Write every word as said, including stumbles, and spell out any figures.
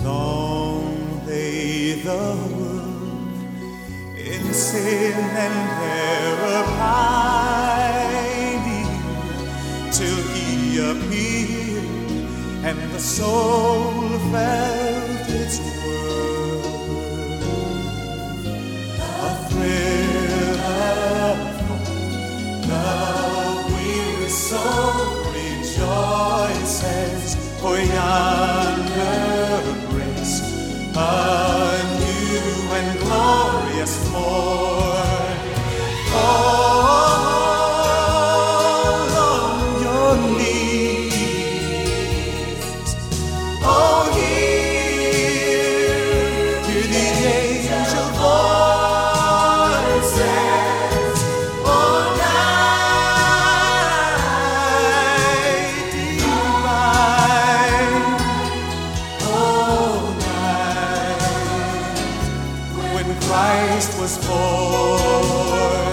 Long lay the world in sin and error pining, till He appeared and the soul felt its worth. A thrill of hope, the weary soul rejoices, for yonder breaks a new and glorious morn. Fall on your knees. Oh, hear, hear the angel voices. Oh, night divine. Oh, night when Christ was born.